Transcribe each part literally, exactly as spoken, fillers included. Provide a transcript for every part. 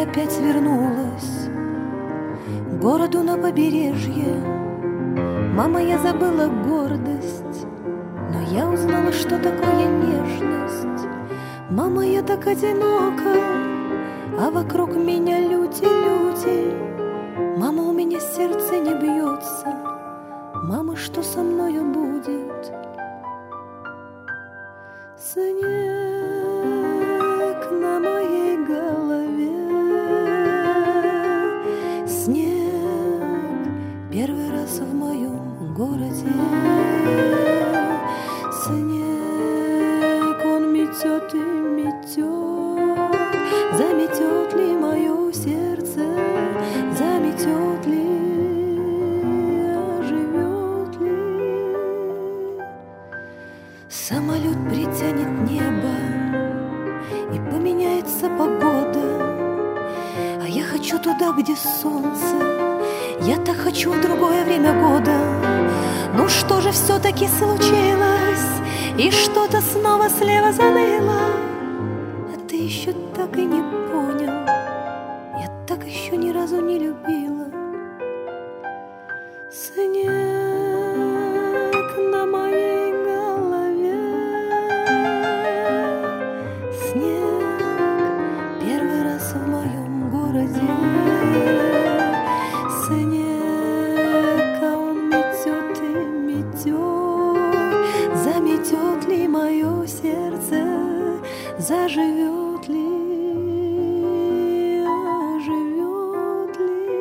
опять вернулась к городу на побережье. Мама, я забыла гордость, но я узнала, что такое нежность. Мама, я так одинока, а вокруг меня люди-люди. Мама, у меня сердце не бьется. Мама, что со мною будет? Снег на моей голове, снег первый раз в моем городе. Снег, он метет и метет, заметет ли мое сердце, заметет ли, оживет ли. Самолет притянет небо, и поменяется погода, а я хочу туда, где солнце. Я так хочу в другое время года. Ну что же все-таки случилось? И что-то снова слева заныло. А ты еще так и не понял, я так еще ни разу не любила. Снег на моей голове, снег первый раз в моем городе. Снег, а он метет и метет, заметет ли мое сердце, заживет ли, оживет ли.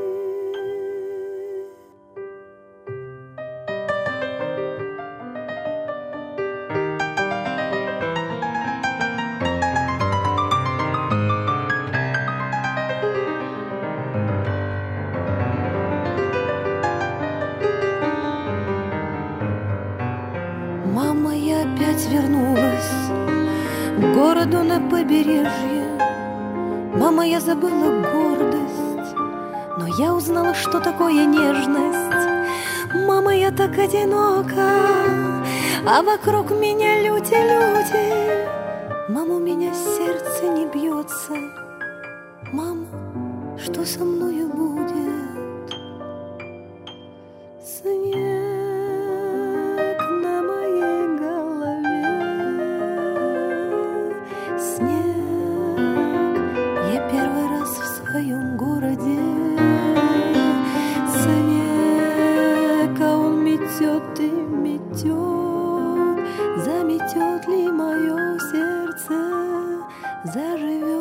Мама, я опять вернулась к городу на побережье. Мама, я забыла гордость, но я узнала, что такое нежность. Мама, я так одинока, а вокруг меня люди-люди. Мама, у меня сердце не бьется. Мама, что со мною будет? Снег на моей голове, снег, я первый раз в своем городе. Снег, а он метет и метет, заметет ли мое сердце, заживет